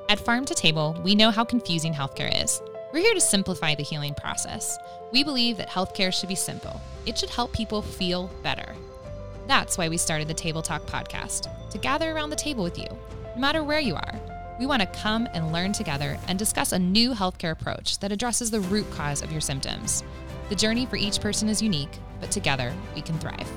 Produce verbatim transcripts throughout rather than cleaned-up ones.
At Farm to Table, we know how confusing healthcare is. We're here to simplify the healing process. We believe that healthcare should be simple. It should help people feel better. That's why we started the Table Talk podcast, to gather around the table with you, no matter where you are. We want to come and learn together and discuss a new healthcare approach that addresses the root cause of your symptoms. The journey for each person is unique, but together we can thrive.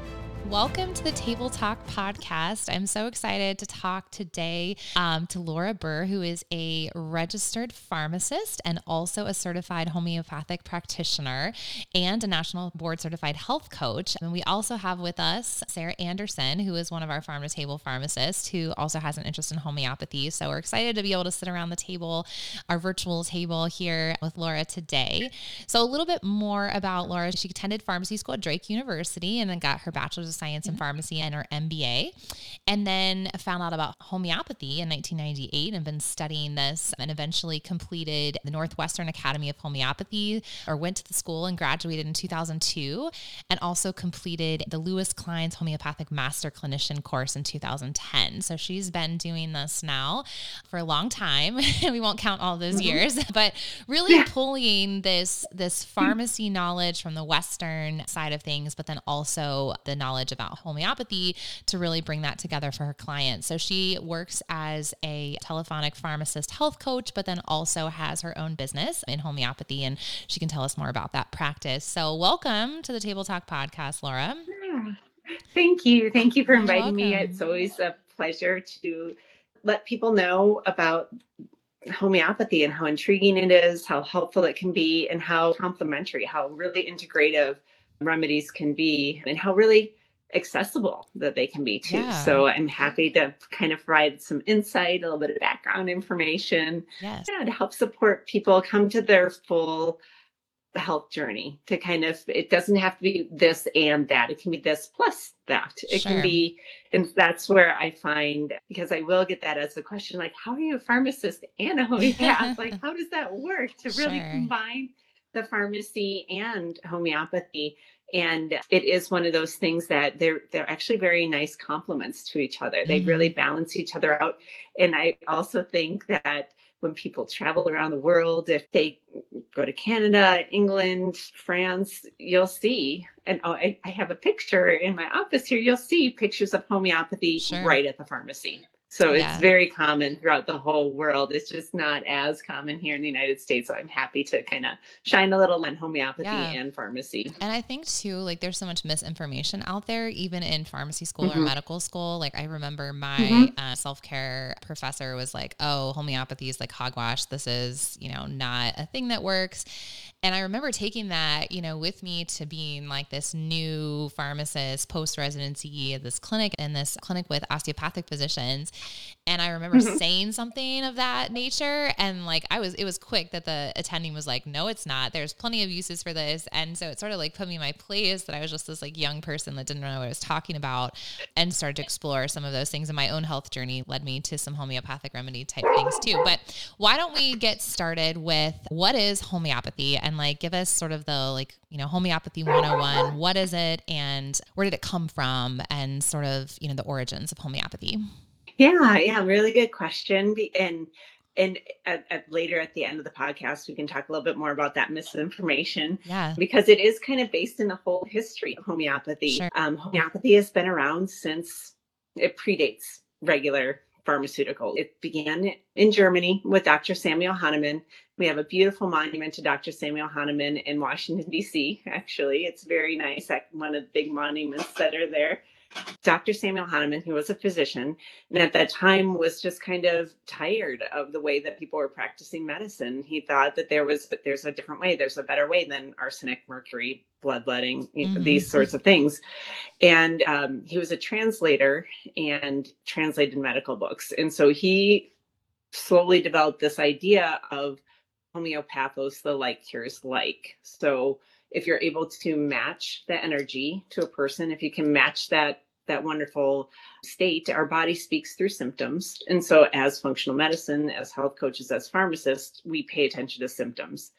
Welcome to the Table Talk podcast. I'm so excited to talk today um, to Laura Burr, who is a registered pharmacist and also a certified homeopathic practitioner and a national board certified health coach. And we also have with us Sarah Anderson, who is one of our Farm to Table pharmacists, who also has an interest in homeopathy. So we're excited to be able to sit around the table, our virtual table here with Laura today. So a little bit more about Laura. She attended pharmacy school at Drake University and then got her bachelor's of Science in Pharmacy and her M B A, and then found out about homeopathy in nineteen ninety-eight and been studying this, and eventually completed the Northwestern Academy of Homeopathy, or went to the school and graduated in two thousand two, and also completed the Lewis Klein's Homeopathic Master Clinician course in two thousand ten. So she's been doing this now for a long time. We won't count all those mm-hmm. years, but really yeah. pulling this, this pharmacy knowledge from the Western side of things, but then also the knowledge about homeopathy to really bring that together for her clients. So she works as a telephonic pharmacist health coach, but then also has her own business in homeopathy, and she can tell us more about that practice. So welcome to the Table Talk podcast, Laura. Yeah. Thank you. Thank you for inviting me. It's always a pleasure to let people know about homeopathy and how intriguing it is, how helpful it can be, and how complementary, how really integrative remedies can be, and how really accessible that they can be too. Yeah. So I'm happy to kind of provide some insight, a little bit of background information, yes. yeah, to help support people come to their full health journey. To kind of, it doesn't have to be this and that. It can be this plus that. It Sure. can be, and that's where I find, because I will get that as a question, like, how are you a pharmacist and a homeopath? Like, how does that work to really Sure. combine the pharmacy and homeopathy? And it is one of those things that they're they're actually very nice complements to each other. They Mm-hmm. really balance each other out. And I also think that when people travel around the world, if they go to Canada, England, France, you'll see, and oh, I, I have a picture in my office here, you'll see pictures of homeopathy Sure. right at the pharmacy. So Yeah. it's very common throughout the whole world. It's just not as common here in the United States. So I'm happy to kind of shine a little on homeopathy Yeah. and pharmacy. And I think too, like there's so much misinformation out there, even in pharmacy school Mm-hmm. or medical school. Like I remember my Mm-hmm. uh, self-care professor was like, oh, homeopathy is like hogwash. This is, you know, not a thing that works. And I remember taking that, you know, with me to being like this new pharmacist post-residency at this clinic, and this clinic with osteopathic physicians. And I remember mm-hmm. saying something of that nature. And like, I was, it was quick that the attending was like, no, it's not. There's plenty of uses for this. And so it sort of like put me in my place that I was just this like young person that didn't know what I was talking about, and started to explore some of those things. And my own health journey led me to some homeopathic remedy type things too. But why don't we get started with what is homeopathy, and like give us sort of the like, you know, homeopathy one oh one, what is it and where did it come from, and sort of, you know, the origins of homeopathy. Yeah, yeah, really good question. And and at, at later at the end of the podcast, we can talk a little bit more about that misinformation. Yeah, because it is kind of based in the whole history of homeopathy. Sure. Um, homeopathy has been around since it predates regular pharmaceuticals. It began in Germany with Doctor Samuel Hahnemann. We have a beautiful monument to Doctor Samuel Hahnemann in Washington, D C. Actually, it's very nice. One of the big monuments that are there. Doctor Samuel Hahnemann, who was a physician, and at that time was just kind of tired of the way that people were practicing medicine. He thought that there was, there's a different way, there's a better way than arsenic, mercury, bloodletting, you know, mm-hmm. these sorts of things. And um, he was a translator and translated medical books. And so he slowly developed this idea of homeopathos, the like cures like. So if you're able to match the energy to a person, if you can match that that wonderful state, our body speaks through symptoms. And so as functional medicine, as health coaches, as pharmacists, we pay attention to symptoms.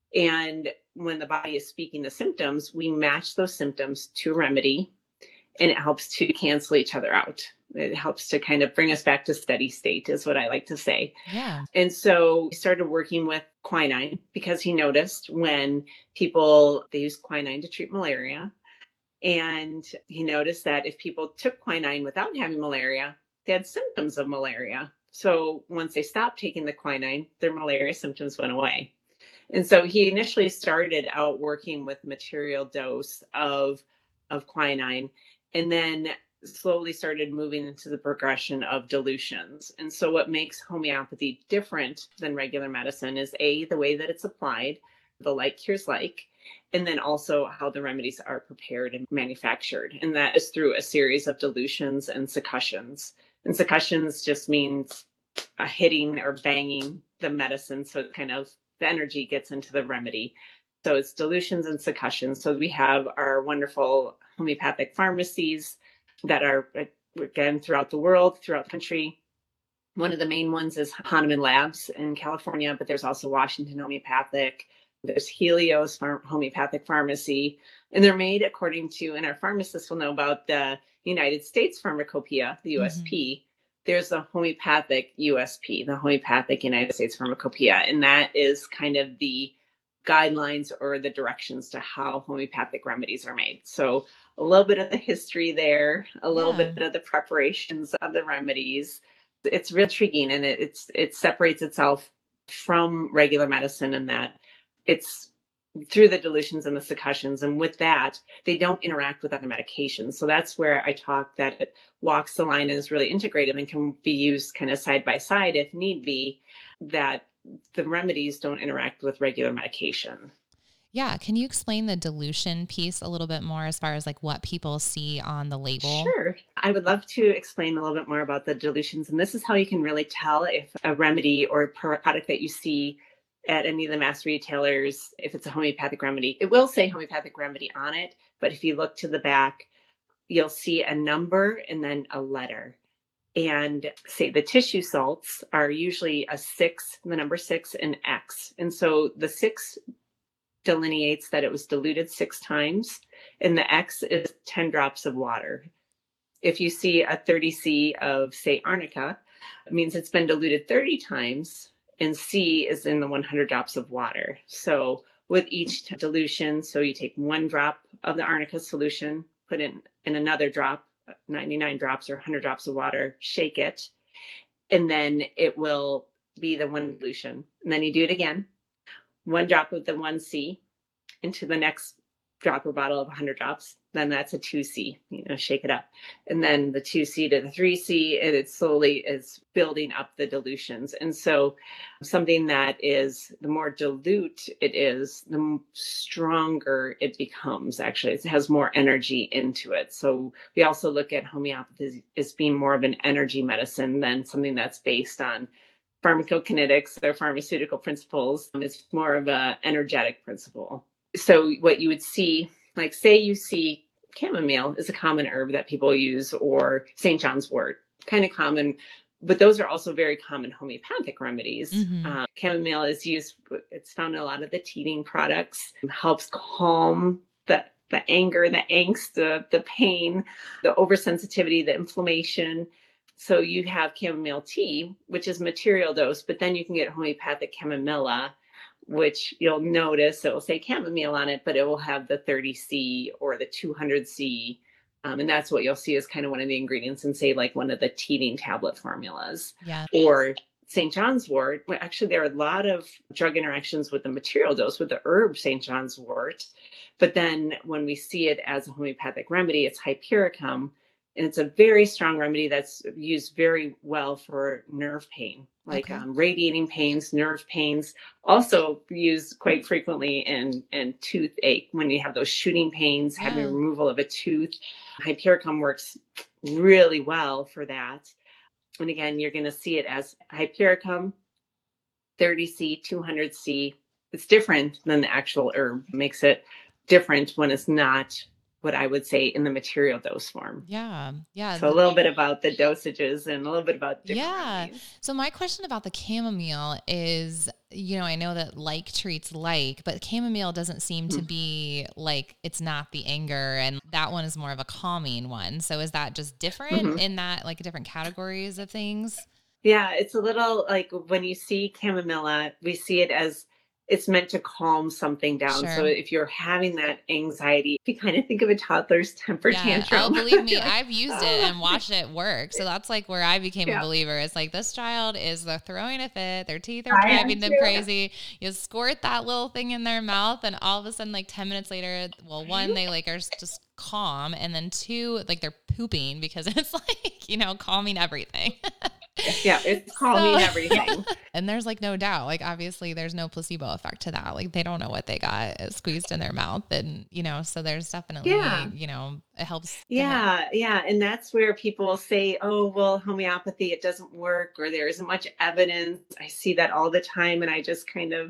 And when the body is speaking the symptoms, we match those symptoms to a remedy, and it helps to cancel each other out. It helps to kind of bring us back to steady state, is what I like to say. Yeah. And so he started working with quinine because he noticed when people, they use quinine to treat malaria. And he noticed that if people took quinine without having malaria, they had symptoms of malaria. So once they stopped taking the quinine, their malaria symptoms went away. And so he initially started out working with material dose of, of quinine, and then slowly started moving into the progression of dilutions. And so what makes homeopathy different than regular medicine is A, the way that it's applied, the like cures like, and then also how the remedies are prepared and manufactured. And that is through a series of dilutions and succussions. And succussions just means a hitting or banging the medicine. So it kind of, the energy gets into the remedy. So it's dilutions and succussions. So we have our wonderful homeopathic pharmacies that are, again, throughout the world, throughout the country. One of the main ones is Hahnemann Labs in California, but there's also Washington Homeopathic. There's Helios Pharm- Homeopathic Pharmacy, and they're made according to, and our pharmacists will know about the United States Pharmacopoeia, the U S P. Mm-hmm. There's the homeopathic U S P, the Homeopathic United States Pharmacopoeia, and that is kind of the guidelines or the directions to how homeopathic remedies are made. So a little bit of the history there, a little yeah. bit of the preparations of the remedies. It's real intriguing, and it, it's it separates itself from regular medicine in that it's through the dilutions and the succussions. And with that, they don't interact with other medications. So that's where I talk that it walks the line and is really integrated and can be used kind of side by side if need be, that the remedies don't interact with regular medication. Yeah. Can you explain the dilution piece a little bit more as far as like what people see on the label? Sure. I would love to explain a little bit more about the dilutions. And this is how you can really tell if a remedy or a product that you see at any of the mass retailers, if it's a homeopathic remedy. It will say homeopathic remedy on it, but if you look to the back, you'll see a number and then a letter. And say the tissue salts are usually a six, the number six, and X. And so the six delineates that it was diluted six times, and the X is ten drops of water. If you see a thirty C of, say, arnica, it means it's been diluted thirty times, and C is in the one hundred drops of water. So with each dilution, so you take one drop of the arnica solution, put in, in another drop, ninety-nine drops or one hundred drops of water, shake it, and then it will be the one dilution. And then you do it again, one drop of the one C into the next dropper bottle of one hundred drops, then that's a two C, you know, shake it up. And then the two C to the three C, and it slowly is building up the dilutions. And so something that is, the more dilute it is, the stronger it becomes. Actually, it has more energy into it. So we also look at homeopathy as being more of an energy medicine than something that's based on pharmacokinetics or pharmaceutical principles. It's more of an energetic principle. So what you would see, like say you see chamomile is a common herb that people use, or Saint John's wort, kind of common, but those are also very common homeopathic remedies. Mm-hmm. Uh, chamomile is used, it's found in a lot of the teething products, it helps calm the, the anger, the angst, the, the pain, the oversensitivity, the inflammation. So you have chamomile tea, which is material dose, but then you can get homeopathic chamomilla, which you'll notice it will say chamomile on it, but it will have the thirty C or the two hundred C. Um, and that's what you'll see as kind of one of the ingredients in, say, like one of the teething tablet formulas. Yeah. Or Saint John's wort. Well, actually, there are a lot of drug interactions with the material dose, with the herb Saint John's wort. But then when we see it as a homeopathic remedy, it's hypericum. And it's a very strong remedy that's used very well for nerve pain, like okay. um, radiating pains, nerve pains, also used quite frequently in, in toothache. When you have those shooting pains, having oh. removal of a tooth, hypericum works really well for that. And again, you're going to see it as hypericum, thirty C, two hundred C. It's different than the actual herb. It makes it different when it's not what I would say in the material dose form. Yeah. Yeah. So a little bit about the dosages and a little bit about different Yeah. remedies. So my question about the chamomile is, you know, I know that like treats like, but chamomile doesn't seem to be like, it's not the anger, and that one is more of a calming one. So is that just different Mm-hmm. in that, like, different categories of things? Yeah, it's a little like when you see chamomilla, we see it as it's meant to calm something down. So Sure. if you're having that anxiety, if you kind of think of a toddler's temper Yeah. Oh, tantrum, believe me, you're like, I've used it "Ah." and watched it work. So that's like where I became a Yeah, believer. It's like, this child is, they're throwing a fit. Their teeth are I am driving them too. crazy. You squirt that little thing in their mouth, and all of a sudden, like ten minutes later, well, one, they like are just calm. And then two, like they're pooping because it's like, you know, calming everything. Yeah, it's calming So, everything. and there's like no doubt, like obviously there's no placebo effect to that. Like they don't know what they got squeezed in their mouth, and you know, so there's definitely, Yeah. you know, it helps. Yeah, yeah. And that's where people say, oh, well, homeopathy, it doesn't work, or there isn't much evidence. I see that all the time. And I just kind of,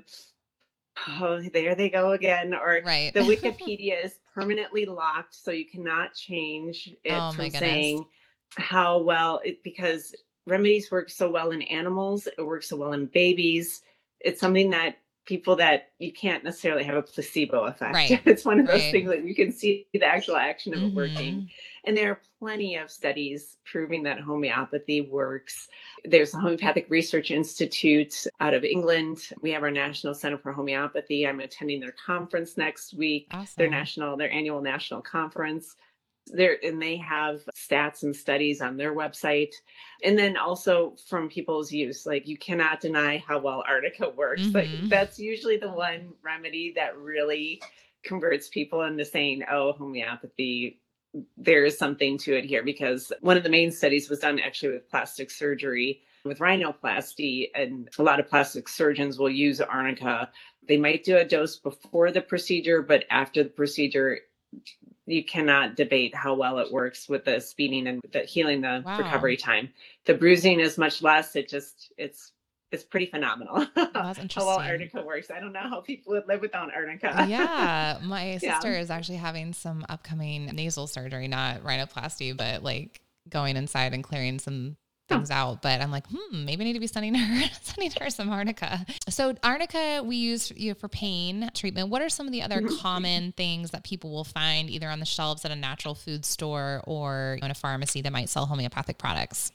oh, there they go again. Or Right. the Wikipedia is permanently locked, so you cannot change it Oh my from goodness. saying how well it, because remedies work so well in animals, it works so well in babies. It's something that people that you can't necessarily have a placebo effect. Right. It's one of those Right. things that you can see the actual action of it working. Mm-hmm. And there are plenty of studies proving that homeopathy works. There's the Homeopathic Research Institute out of England. We have our National Center for Homeopathy. I'm attending their conference next week, Awesome. their national, their annual national conference. There, and they have stats and studies on their website. And then also from people's use, like you cannot deny how well Arnica works. Mm-hmm. Like that's usually the one remedy that really converts people into saying, oh, homeopathy, there is something to it here. Because one of the main studies was done actually with plastic surgery, with rhinoplasty, and a lot of plastic surgeons will use Arnica. They might do a dose before the procedure, but after the procedure, you cannot debate how well it works with the speeding and the healing, the Wow. recovery time. The bruising is much less. It just, it's, it's pretty phenomenal. Well, that's How well interesting. Arnica works. I don't know how people would live without Arnica. Yeah. My Yeah. sister is actually having some upcoming nasal surgery, not rhinoplasty, but like going inside and clearing some things out. But I'm like, hmm, maybe I need to be sending her, sending her some arnica. So arnica we use, you know, for pain treatment. What are some of the other Mhm. common things that people will find either on the shelves at a natural food store or in a pharmacy that might sell homeopathic products?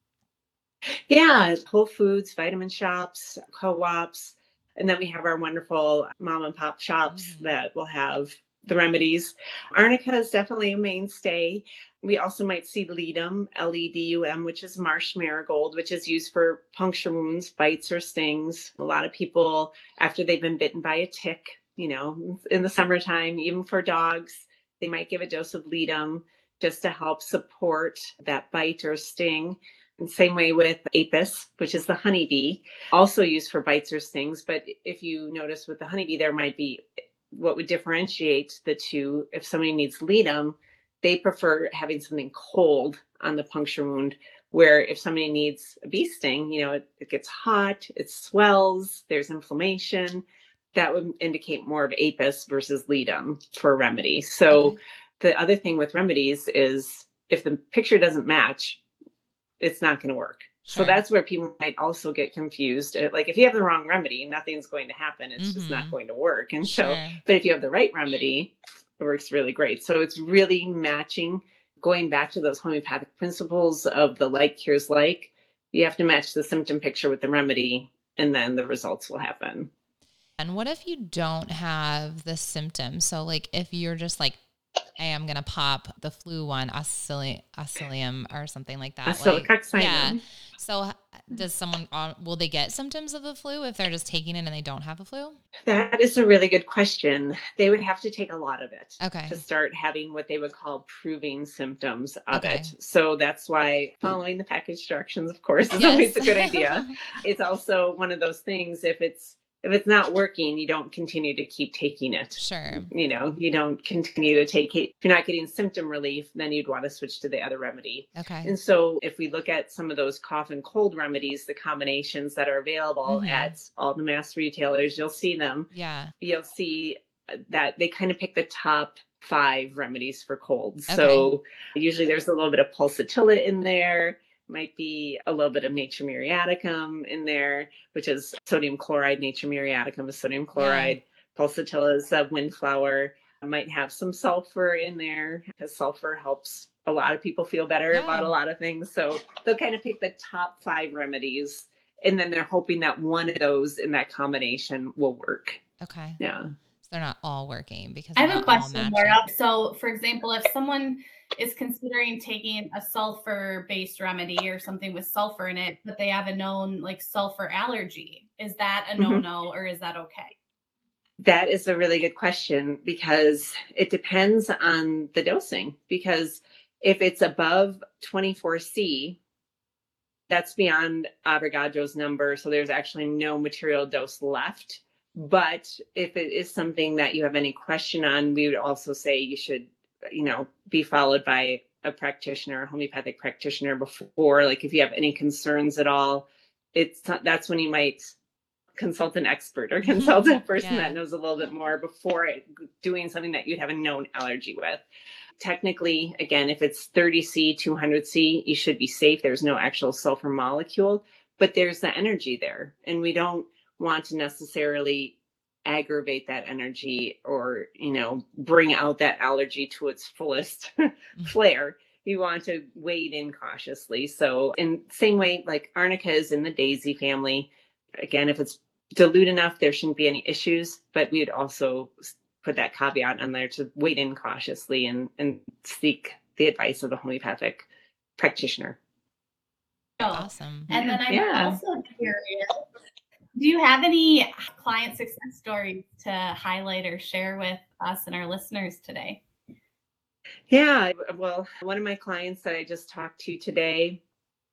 Yeah, Whole Foods, vitamin shops, co-ops. And then we have our wonderful mom and pop shops Mhm. that will have the remedies. Arnica is definitely a mainstay. We also might see ledum, L E D U M, which is marsh marigold, which is used for puncture wounds, bites, or stings. A lot of people, after they've been bitten by a tick, you know, in the summertime, even for dogs, they might give a dose of ledum just to help support that bite or sting. And same way with apis, which is the honeybee, also used for bites or stings. But if you notice with the honeybee, there might be what would differentiate the two. If somebody needs ledum, they prefer having something cold on the puncture wound, where if somebody needs a bee sting, you know, it, it gets hot, it swells, there's inflammation. That would indicate more of apis versus ledum for a remedy. So Okay. the other thing with remedies is if the picture doesn't match, it's not going to work. So Sure. that's where people might also get confused. Uh, Like if you have the wrong remedy, nothing's going to happen. It's just Mhm. not going to work. And so, Sure. but if you have the right remedy, it works really great. So it's really matching, going back to those homeopathic principles of the like cures like. You have to match the symptom picture with the remedy, and then the results will happen. And what if you don't have the symptoms? So like if you're just like, hey, I'm going to pop the flu one, oscillium, oscillium or something like that. Like, Acetylcoxime. yeah. So h- does someone, uh, will they get symptoms of the flu if they're just taking it and they don't have the flu? That is a really good question. They would have to take a lot of it Okay. to start having what they would call proving symptoms of Okay. it. So that's why following the package directions, of course, is Yes. always a good idea. It's also one of those things, if it's if it's not working, you don't continue to keep taking it. Sure. You know, you don't continue to take it. If you're not getting symptom relief, then you'd want to switch to the other remedy. Okay. And so if we look at some of those cough and cold remedies, the combinations that are available Mhm. at all the mass retailers, you'll see them. Yeah. You'll see that they kind of pick the top five remedies for colds. Okay. So usually there's a little bit of pulsatilla in there, might be a little bit of nature muriaticum in there, which is sodium chloride. Nature muriaticum is sodium chloride. Yeah. Pulsatilla is a windflower. I might have some sulfur in there because sulfur helps a lot of people feel better yeah. about a lot of things. So they'll kind of pick the top five remedies, and then they're hoping that one of those in that combination will work. Okay. Yeah. So they're not all working because I have a question, Laura. So for example, if someone is considering taking a sulfur-based remedy or something with sulfur in it, but they have a known like sulfur allergy, is that a no-no mm-hmm. or is that okay? That is a really good question because it depends on the dosing. Because if it's above twenty-four C, that's beyond Avogadro's number. So there's actually no material dose left. But if it is something that you have any question on, we would also say you should, you know, be followed by a practitioner, a homeopathic practitioner before. Like if you have any concerns at all, it's that's when you might consult an expert or consult a person yeah. that knows a little bit more before it, doing something that you'd have a known allergy with. Technically, again, if it's thirty C, two hundred C, you should be safe. There's no actual sulfur molecule, but there's the energy there. And we don't want to necessarily aggravate that energy or, you know, bring out that allergy to its fullest flare. You want to wade in cautiously. So in same way, like arnica is in the daisy family. Again, if it's dilute enough, there shouldn't be any issues, but we would also put that caveat on there to wade in cautiously and, and seek the advice of the homeopathic practitioner. Oh, awesome. And then I'm yeah. also curious, do you have any client success stories to highlight or share with us and our listeners today? Yeah, well, one of my clients that I just talked to today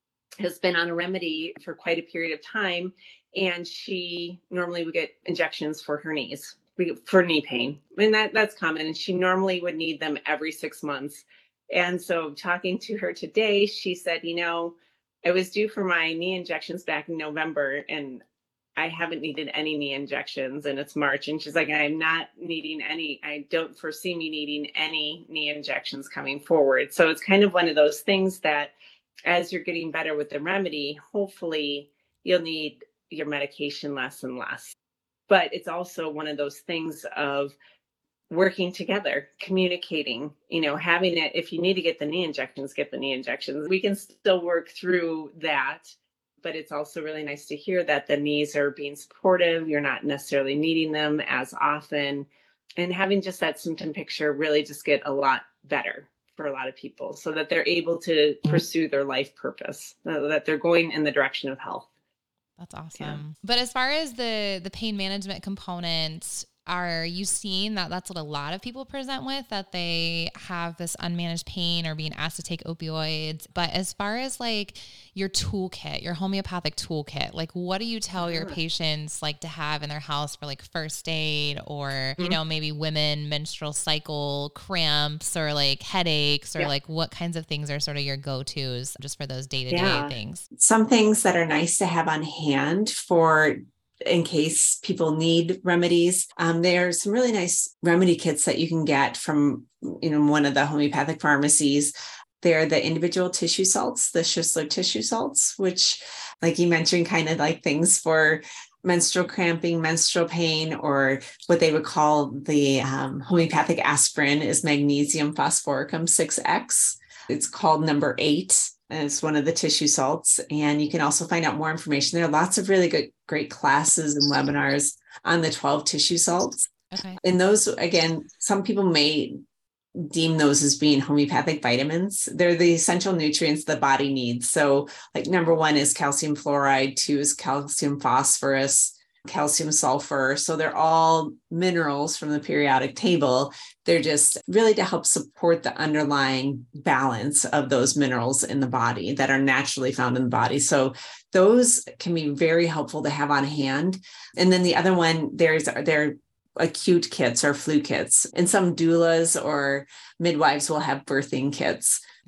has been on a remedy for quite a period of time. And she normally would get injections for her knees, for knee pain. And that, that's common. And she normally would need them every six months. And so talking to her today, she said, you know, I was due for my knee injections back in November and I haven't needed any knee injections and it's March. And she's like, I'm not needing any, I don't foresee me needing any knee injections coming forward. So it's kind of one of those things that as you're getting better with the remedy, hopefully you'll need your medication less and less. But it's also one of those things of working together, communicating, you know, having it, if you need to get the knee injections, get the knee injections. We can still work through that. But it's also really nice to hear that the knees are being supportive. You're not necessarily needing them as often. And having just that symptom picture really just get a lot better for a lot of people so that they're able to pursue their life purpose, that they're going in the direction of health. That's awesome. Yeah. But as far as the, the pain management component, are you seeing that that's what a lot of people present with, that they have this unmanaged pain or being asked to take opioids? But as far as like your toolkit, your homeopathic toolkit, like what do you tell your patients like to have in their house for like first aid or, mm-hmm. you know, maybe women menstrual cycle cramps or like headaches or yeah. like what kinds of things are sort of your go-tos just for those day-to-day yeah. things? Some things that are nice to have on hand for in case people need remedies. Um, there's some really nice remedy kits that you can get from, you know, one of the homeopathic pharmacies. They're the individual tissue salts, the Schussler tissue salts, which, like you mentioned, kind of like things for menstrual cramping, menstrual pain, or what they would call the um, homeopathic aspirin is magnesium phosphoricum six X. It's called number eight. It's one of the tissue salts. And you can also find out more information. There are lots of really good, great classes and webinars on the twelve tissue salts. Okay. And those, again, some people may deem those as being homeopathic vitamins. They're the essential nutrients the body needs. So like number one is calcium fluoride, two is calcium phosphorus, calcium sulfur. So they're all minerals from the periodic table. They're just really to help support the underlying balance of those minerals in the body that are naturally found in the body. So those can be very helpful to have on hand. And then the other one, there's they're acute kits or flu kits. And some doulas or midwives will have birthing kits.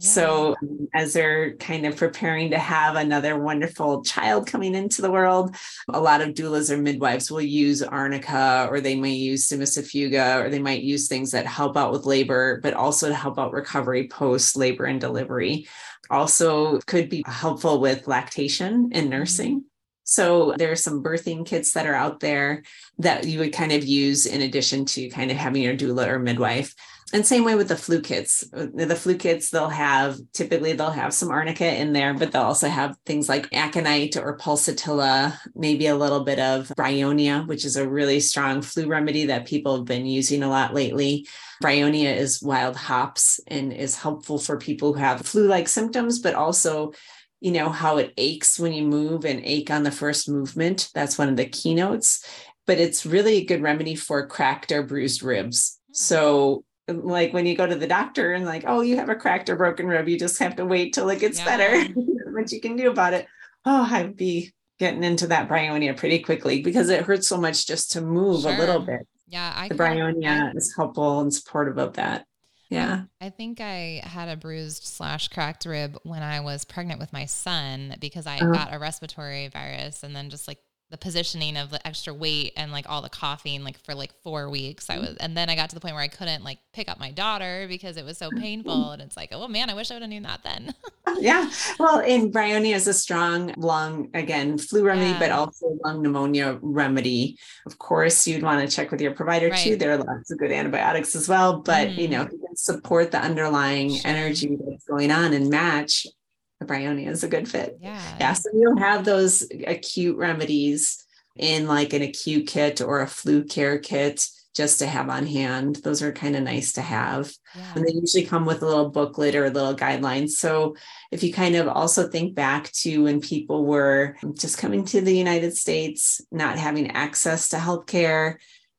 Yeah. So um, as they're kind of preparing to have another wonderful child coming into the world, a lot of doulas or midwives will use arnica, or they may use simicifuga, or they might use things that help out with labor, but also to help out recovery post labor and delivery. Also could be helpful with lactation and nursing. Mm-hmm. So there are some birthing kits that are out there that you would kind of use in addition to kind of having your doula or midwife. And same way with the flu kits. The flu kits, they'll have, typically they'll have some arnica in there, but they'll also have things like aconite or pulsatilla, maybe a little bit of bryonia, which is a really strong flu remedy that people have been using a lot lately. Bryonia is wild hops and is helpful for people who have flu-like symptoms, but also, you know, how it aches when you move and ache on the first movement. That's one of the keynotes, but it's really a good remedy for cracked or bruised ribs. So like when you go to the doctor and like, oh, you have a cracked or broken rib, you just have to wait till it gets yeah. better. What you can do about it. Oh, I'd be getting into that bryonia pretty quickly because it hurts so much just to move sure. a little bit. Yeah. I the can, bryonia I, is helpful and supportive of that. Yeah. I think I had a bruised slash cracked rib when I was pregnant with my son because I uh-huh. got a respiratory virus, and then just like the positioning of the extra weight and like all the coughing, like for like four weeks I was, and then I got to the point where I couldn't like pick up my daughter because it was so painful. And it's like, oh man, I wish I would have known that then. Yeah. Well, and bryonia is a strong lung, again, flu remedy, yeah. but also lung pneumonia remedy. Of course, you'd want to check with your provider right. too. There are lots of good antibiotics as well, but mm. you know, if you can support the underlying sure. energy that's going on and match, the bryonia is a good fit. Yeah. Yeah. So you'll have those acute remedies in like an acute kit or a flu care kit just to have on hand. Those are kind of nice to have. Yeah. And they usually come with a little booklet or a little guidelines. So if you kind of also think back to when people were just coming to the United States, not having access to healthcare.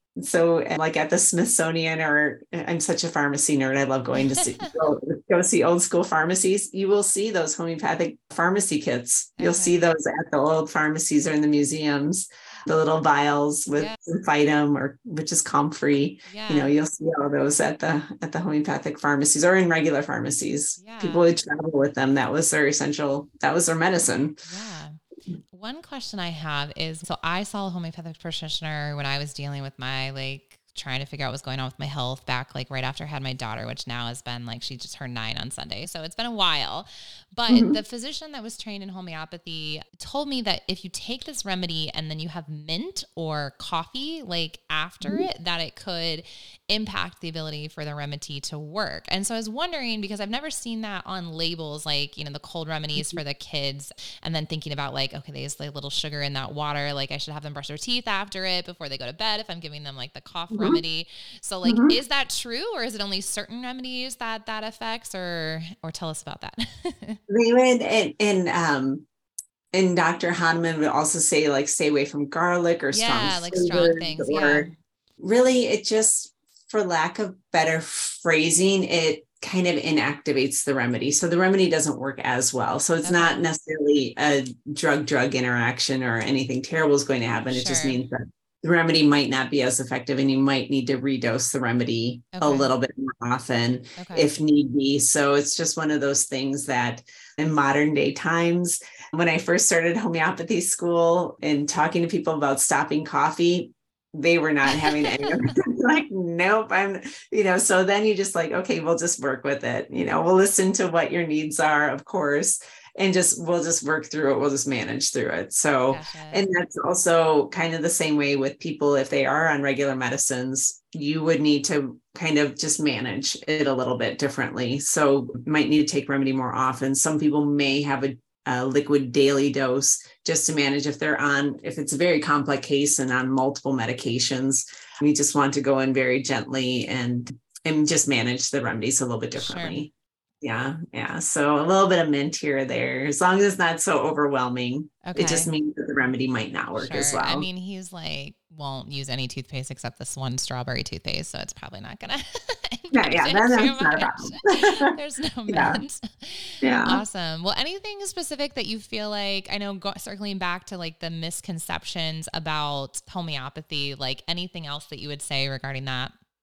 So like at the Smithsonian, or I'm such a pharmacy nerd. I love going to see, go, go see old school pharmacies. You will see those homeopathic pharmacy kits. You'll okay. see those at the old pharmacies or in the museums, the little vials with yeah. Phytum, or which is comfrey. Yeah. You know, you'll see all those at the, at the homeopathic pharmacies or in regular pharmacies. Yeah. People would travel with them. That was their essential, that was their medicine. Yeah. One question I have is, so I saw a homeopathic practitioner when I was dealing with my, like, trying to figure out what's going on with my health back, like right after I had my daughter, which now has been like, she just turned nine on Sunday. So it's been a while, but mm-hmm. the physician that was trained in homeopathy told me that if you take this remedy and then you have mint or coffee, like after mm-hmm. it, that it could impact the ability for the remedy to work. And so I was wondering, because I've never seen that on labels, like, you know, the cold remedies mm-hmm. for the kids, and then thinking about like, okay, there's like little sugar in that water. Like I should have them brush their teeth after it before they go to bed if I'm giving them like the cough mm-hmm. remedy. So like, mm-hmm. is that true, or is it only certain remedies that that affects, or, or tell us about that? They would, and, and, um, and Doctor Hahnemann would also say like, stay away from garlic or strong, yeah, like strong things. Or yeah. really, it just, for lack of better phrasing, it kind of inactivates the remedy. So the remedy doesn't work as well. So it's okay. not necessarily a drug-drug interaction or anything terrible is going to happen. Sure. It just means that the remedy might not be as effective, and you might need to redose the remedy okay. a little bit more often okay. if need be. So it's just one of those things that in modern day times, when I first started homeopathy school and talking to people about stopping coffee, they were not having any of it. Like, nope, I'm, you know, so then you just like, okay, we'll just work with it. You know, we'll listen to what your needs are, of course, and just, we'll just work through it. We'll just manage through it. So, gotcha. And that's also kind of the same way with people, if they are on regular medicines, you would need to kind of just manage it a little bit differently. So might need to take remedy more often. Some people may have a a liquid daily dose just to manage if they're on, if it's a very complex case and on multiple medications, we just want to go in very gently and, and just manage the remedies a little bit differently. Sure. Yeah. Yeah. So a little bit of mint here or there, as long as it's not so overwhelming, okay. It just means that the remedy might not work sure. as well. I mean, he's like, won't use any toothpaste except this one strawberry toothpaste. So it's probably not going to. Yeah, yeah, that, that's not a problem. There's no yeah. mint. Yeah. Awesome. Well, anything specific that you feel like, I know go, circling back to like the misconceptions about homeopathy, like anything else that you would say regarding that?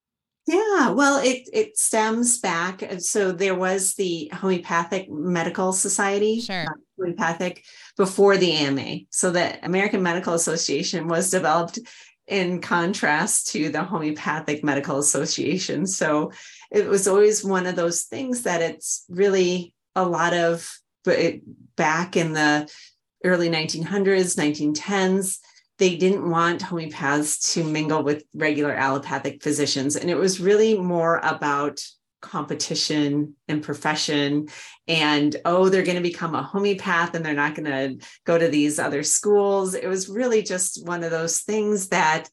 Yeah, well, it it stems back. So there was the Homeopathic Medical Society, Sure. uh, homeopathic, before the A M A. So the American Medical Association was developed in contrast to the Homeopathic Medical Association. So it was always one of those things that it's really a lot of, but it, back in the early nineteen hundreds, nineteen tens, they didn't want homeopaths to mingle with regular allopathic physicians. And it was really more about competition and profession and, oh, they're going to become a homeopath and they're not going to go to these other schools. It was really just one of those things that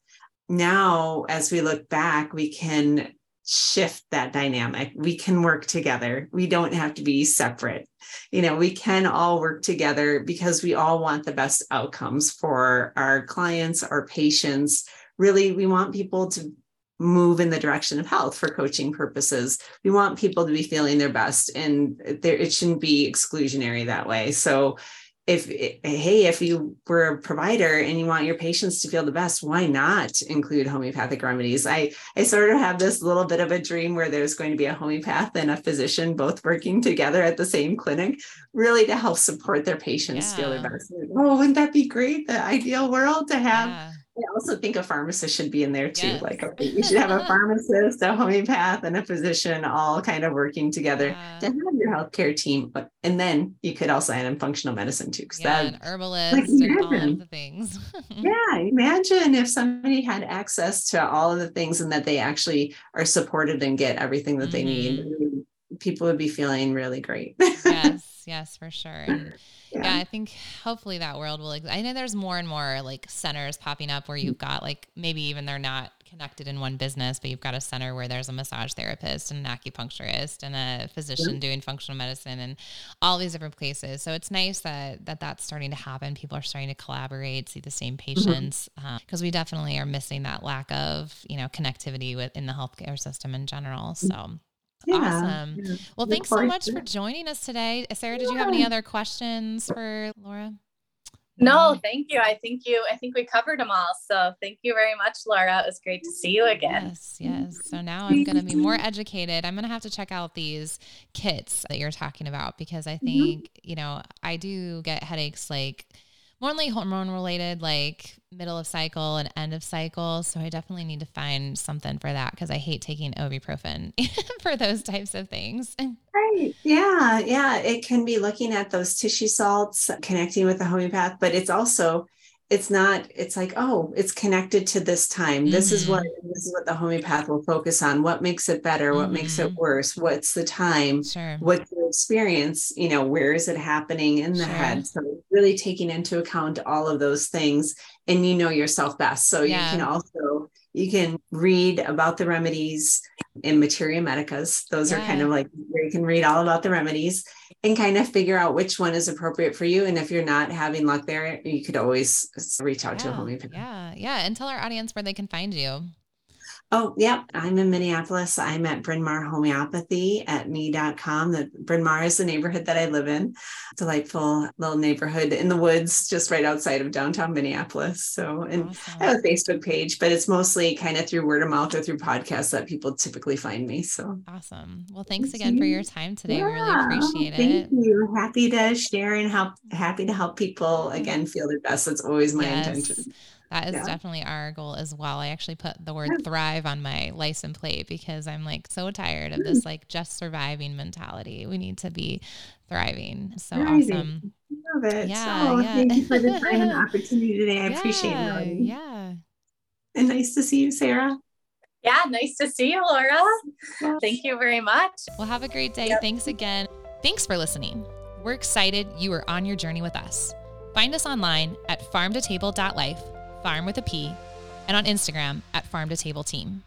now, as we look back, we can shift that dynamic. We can work together. We don't have to be separate. You know, we can all work together because we all want the best outcomes for our clients, our patients. Really, we want people to move in the direction of health for coaching purposes. We want people to be feeling their best, and there, it shouldn't be exclusionary that way. So if, hey, if you were a provider and you want your patients to feel the best, why not include homeopathic remedies? I, I sort of have this little bit of a dream where there's going to be a homeopath and a physician both working together at the same clinic, really to help support their patients Yeah. feel their best. Oh, wouldn't that be great? The ideal world to have. Yeah. I also think a pharmacist should be in there too. Yes. Like, okay, you should have a pharmacist, a homeopath, and a physician all kind of working together Yeah. to have your healthcare team. But and then you could also add in functional medicine too, because Yeah, that an herbalist like, and all imagine. of the things. Yeah, imagine if somebody had access to all of the things and that they actually are supported and get everything that they need. People would be feeling really great. Yes, yes, for sure. And Yeah. yeah, I think hopefully that world will exist. I know there's more and more like centers popping up where you've got like, maybe even they're not connected in one business, but you've got a center where there's a massage therapist and an acupuncturist and a physician Yeah. doing functional medicine and all these different places. So it's nice that, that that's starting to happen. People are starting to collaborate, see the same patients, because we definitely are missing that lack of, you know, connectivity within the healthcare system in general. So Yeah. awesome. Yeah. Well, Look thanks so forward much to for it. joining us today. Sarah, did you have any other questions for Laura? No, thank you. I think you, I think we covered them all. So thank you very much, Laura. It was great to see you again. Yes, yes. So now I'm going to be more educated. I'm going to have to check out these kits that you're talking about because I think, mm-hmm. you know, I do get headaches like more like hormone related, like middle of cycle and end of cycle. So I definitely need to find something for that because I hate taking ibuprofen for those types of things. Right. Yeah. Yeah. It can be looking at those tissue salts, connecting with the homeopath, but it's also, it's not, it's like, oh, it's connected to this time. Mm-hmm. This is what, this is what the homeopath will focus on. What makes it better? Mm-hmm. What makes it worse? What's the time? Sure. What's the experience? You know, where is it happening in the sure. head? So really taking into account all of those things, and you know yourself best. So yeah. you can also, you can read about the remedies in Materia Medicas. Those yeah. are kind of like where you can read all about the remedies and kind of figure out which one is appropriate for you. And if you're not having luck there, you could always reach out yeah. to a homeopath. Yeah. Yeah. And tell our audience where they can find you. Oh, yeah. I'm in Minneapolis. I'm at Bryn Mawr Homeopathy at me dot com. The Bryn Mawr is the neighborhood that I live in. Delightful little neighborhood in the woods, just right outside of downtown Minneapolis. So, and awesome. I have a Facebook page, but it's mostly kind of through word of mouth or through podcasts that people typically find me. So awesome. Well, thanks again for your time today. Yeah, we really appreciate thank it. Thank you. Happy to share and help, happy to help people again, feel their best. That's always my yes. intention. That is yeah. definitely our goal as well. I actually put the word thrive on my license plate because I'm like so tired of this like just surviving mentality. We need to be thriving. So thriving. Awesome. Love it. Yeah, oh, yeah. Thank you for the time and opportunity today. I yeah, appreciate it. Yeah. And nice to see you, Sarah. Yeah, nice to see you, Laura. Yeah. Thank you very much. Well, have a great day. Yep. Thanks again. Thanks for listening. We're excited you are on your journey with us. Find us online at farm to table dot life. Farm with a P, and on Instagram at farm to table team.